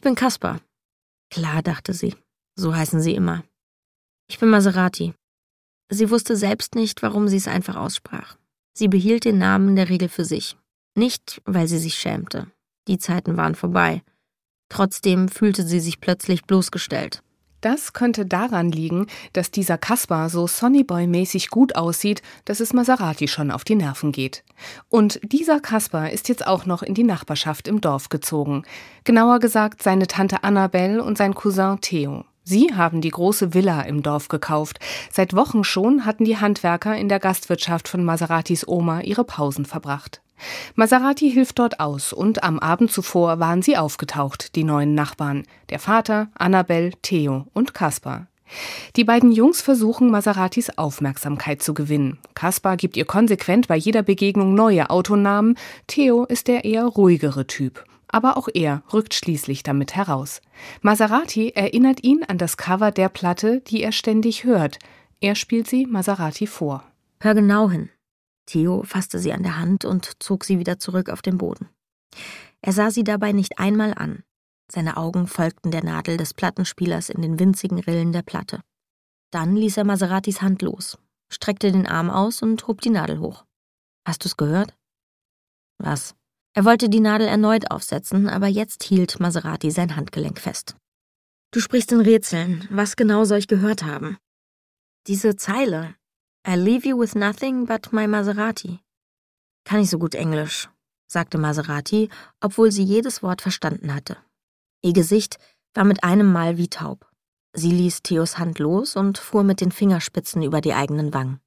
bin Kaspar. Klar, dachte sie, so heißen sie immer. Ich bin Maserati. Sie wusste selbst nicht, warum sie es einfach aussprach. Sie behielt den Namen in der Regel für sich. Nicht, weil sie sich schämte. Die Zeiten waren vorbei. Trotzdem fühlte sie sich plötzlich bloßgestellt. Das könnte daran liegen, dass dieser Kaspar so Sonnyboy-mäßig gut aussieht, dass es Maserati schon auf die Nerven geht. Und dieser Kaspar ist jetzt auch noch in die Nachbarschaft im Dorf gezogen. Genauer gesagt seine Tante Annabelle und sein Cousin Theo. Sie haben die große Villa im Dorf gekauft. Seit Wochen schon hatten die Handwerker in der Gastwirtschaft von Maseratis Oma ihre Pausen verbracht. Maserati hilft dort aus und am Abend zuvor waren sie aufgetaucht, die neuen Nachbarn. Der Vater, Annabelle, Theo und Kaspar. Die beiden Jungs versuchen, Maseratis Aufmerksamkeit zu gewinnen. Kaspar gibt ihr konsequent bei jeder Begegnung neue Autonamen. Theo ist der eher ruhigere Typ. Aber auch er rückt schließlich damit heraus. Maserati erinnert ihn an das Cover der Platte, die er ständig hört. Er spielt sie Maserati vor. Hör genau hin. Theo fasste sie an der Hand und zog sie wieder zurück auf den Boden. Er sah sie dabei nicht einmal an. Seine Augen folgten der Nadel des Plattenspielers in den winzigen Rillen der Platte. Dann ließ er Maseratis Hand los, streckte den Arm aus und hob die Nadel hoch. Hast du's gehört? Was? Er wollte die Nadel erneut aufsetzen, aber jetzt hielt Maserati sein Handgelenk fest. Du sprichst in Rätseln. Was genau soll ich gehört haben? Diese Zeile. I leave you with nothing but my Maserati. Kann ich so gut Englisch, sagte Maserati, obwohl sie jedes Wort verstanden hatte. Ihr Gesicht war mit einem Mal wie taub. Sie ließ Theos Hand los und fuhr mit den Fingerspitzen über die eigenen Wangen.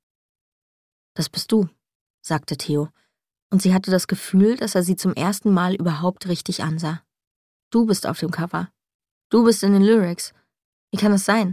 Das bist du, sagte Theo, und sie hatte das Gefühl, dass er sie zum ersten Mal überhaupt richtig ansah. Du bist auf dem Cover. Du bist in den Lyrics. Wie kann es sein?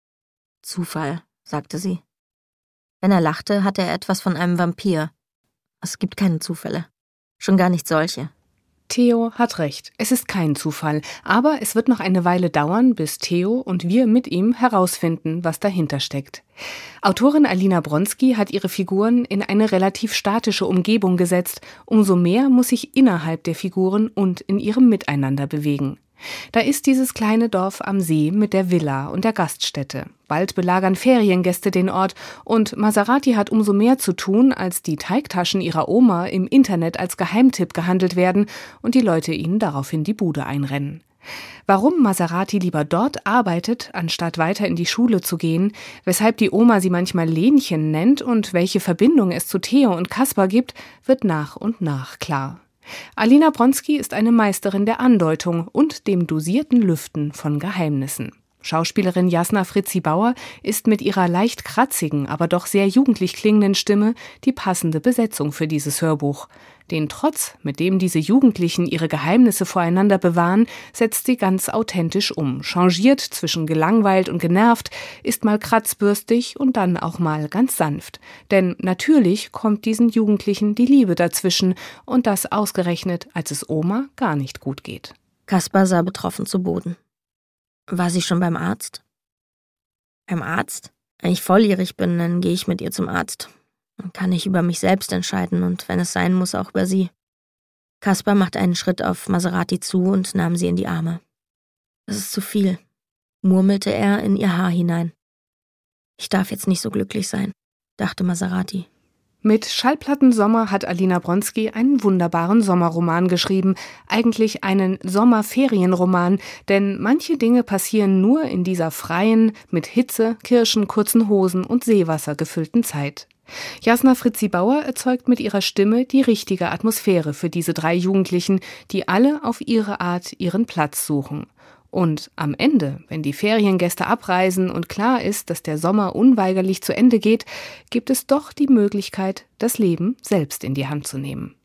Zufall, sagte sie. Wenn er lachte, hatte er etwas von einem Vampir. Es gibt keine Zufälle. Schon gar nicht solche. Theo hat recht, es ist kein Zufall, aber es wird noch eine Weile dauern, bis Theo und wir mit ihm herausfinden, was dahinter steckt. Autorin Alina Bronski hat ihre Figuren in eine relativ statische Umgebung gesetzt, umso mehr muss sich innerhalb der Figuren und in ihrem Miteinander bewegen. Da ist dieses kleine Dorf am See mit der Villa und der Gaststätte. Bald belagern Feriengäste den Ort und Maserati hat umso mehr zu tun, als die Teigtaschen ihrer Oma im Internet als Geheimtipp gehandelt werden und die Leute ihnen daraufhin die Bude einrennen. Warum Maserati lieber dort arbeitet, anstatt weiter in die Schule zu gehen, weshalb die Oma sie manchmal Lenchen nennt und welche Verbindung es zu Theo und Kaspar gibt, wird nach und nach klar. Alina Bronski ist eine Meisterin der Andeutung und dem dosierten Lüften von Geheimnissen. Schauspielerin Jasna Fritzi-Bauer ist mit ihrer leicht kratzigen, aber doch sehr jugendlich klingenden Stimme die passende Besetzung für dieses Hörbuch. Den Trotz, mit dem diese Jugendlichen ihre Geheimnisse voreinander bewahren, setzt sie ganz authentisch um, changiert zwischen gelangweilt und genervt, ist mal kratzbürstig und dann auch mal ganz sanft. Denn natürlich kommt diesen Jugendlichen die Liebe dazwischen und das ausgerechnet, als es Oma gar nicht gut geht. Kaspar sah betroffen zu Boden. War sie schon beim Arzt? Beim Arzt? Wenn ich volljährig bin, dann gehe ich mit ihr zum Arzt. Dann kann ich über mich selbst entscheiden und wenn es sein muss, auch über sie. Kaspar machte einen Schritt auf Maserati zu und nahm sie in die Arme. Das ist zu viel, murmelte er in ihr Haar hinein. Ich darf jetzt nicht so glücklich sein, dachte Maserati. Mit Schallplattensommer hat Alina Bronski einen wunderbaren Sommerroman geschrieben, eigentlich einen Sommerferienroman, denn manche Dinge passieren nur in dieser freien, mit Hitze, Kirschen, kurzen Hosen und Seewasser gefüllten Zeit. Jasna Fritzi-Bauer erzeugt mit ihrer Stimme die richtige Atmosphäre für diese 3 Jugendlichen, die alle auf ihre Art ihren Platz suchen. Und am Ende, wenn die Feriengäste abreisen und klar ist, dass der Sommer unweigerlich zu Ende geht, gibt es doch die Möglichkeit, das Leben selbst in die Hand zu nehmen.